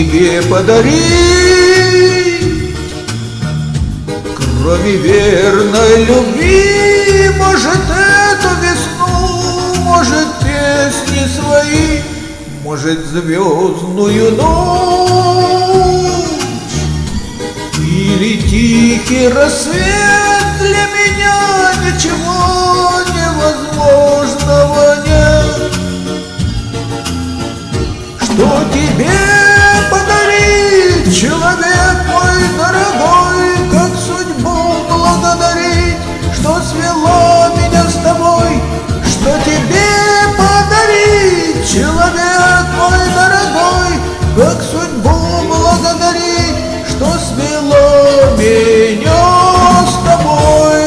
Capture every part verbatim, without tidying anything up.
тебе подарить, кроме верной любви? Может, эту весну, может, песни свои, может, звездную ночь, или тихий рассвет? Для меня ничего невозможного нет. Что тебе подарить, человек мой дорогой? Как судьбу благодарить, что свела меня с тобой? Что тебе подарить, человек мой дорогой? Как судьбу благодарить, что свела меня с тобой?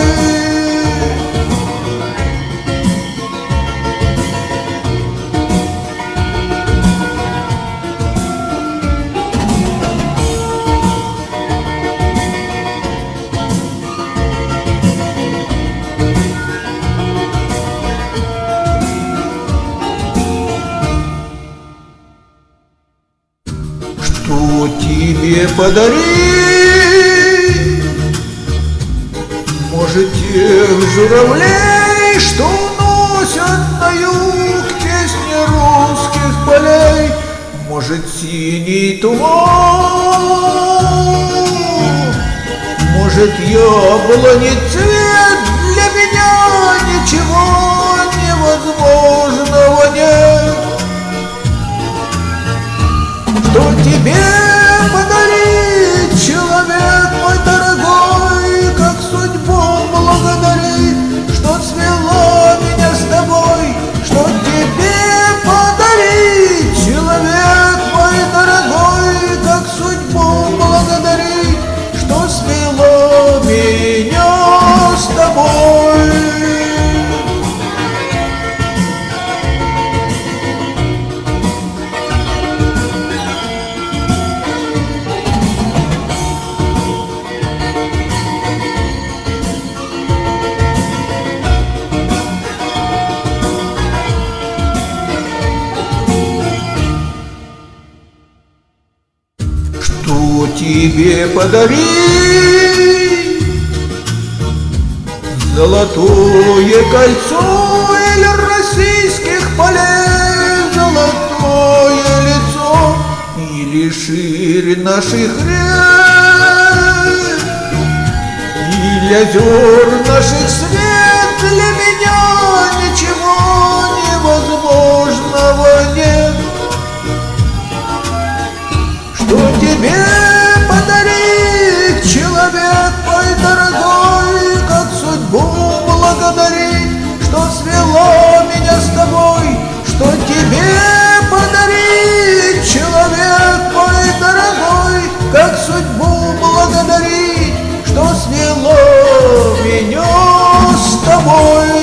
Что тебе подарить? Может, тех журавлей, что уносят на юг песни русских полей? Может, синий туман? Может, яблони цвет? Для меня ничего невозможного нет. Что тебе подарить, человек мой дорогой? Как судьбу благодарить, что свела меня с тобой? Что тебе подарить, человек мой дорогой? Как судьбу благодарить, что свела меня с тобой? Что тебе подарить? Золотое кольцо или российских полей? Золотое лицо или ширь наших рек? Или озер наших свет? Для меня ничего невозможного нет. Что тебе подарить, человек мой дорогой? Как судьбу благодарить, что свела меня с тобой? Что тебе подарить, человек мой дорогой? Как судьбу благодарить, что свела меня с тобой?